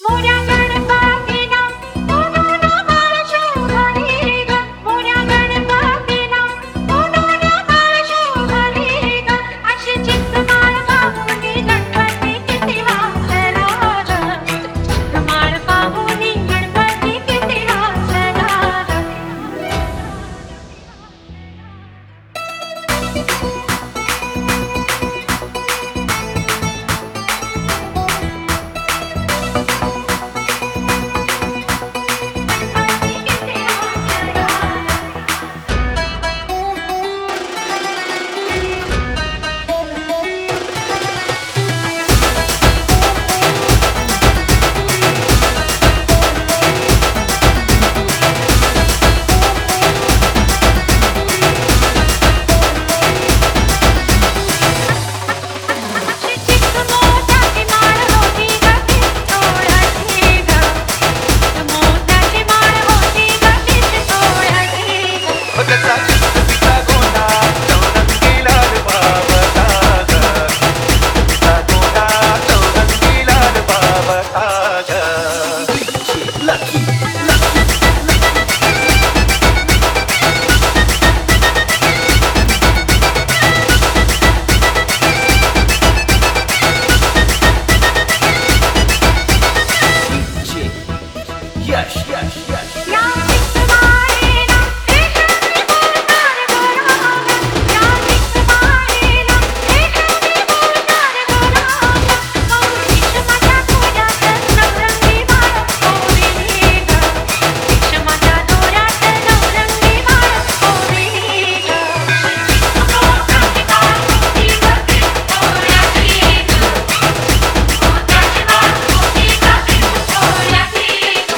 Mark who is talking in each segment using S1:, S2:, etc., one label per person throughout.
S1: मोऱ्या गणपतीला म्हणून माळशो घाली ग, मोऱ्या गणपतीला म्हणून माळशो घाली ग, अशी चिंचमाळ पाहुणी गणपती किती वाजला ग, चिंचमाळ पाहुणी गणपती किती वाजला ग.
S2: Yes, yes, yes.
S1: या चिंचमाळेला रेशमी बोलणार गोरांग, या चिंचमाळेला रेशमी बोलणार गोरांग, रेशमाच्या दोऱ्यात नवरंगी बाळ कोरिली ग, रेशमाच्या दोऱ्यात नवरंगी बाळ कोरिली ग. मोत्याची बाळ होती ग पिंपळाची ग, मोत्याची बाळ होती ग पिंपळाची ग.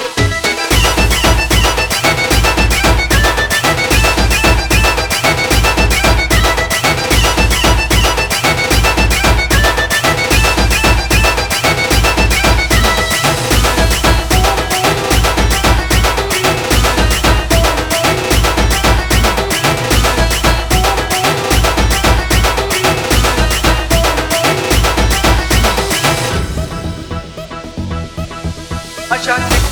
S2: अशा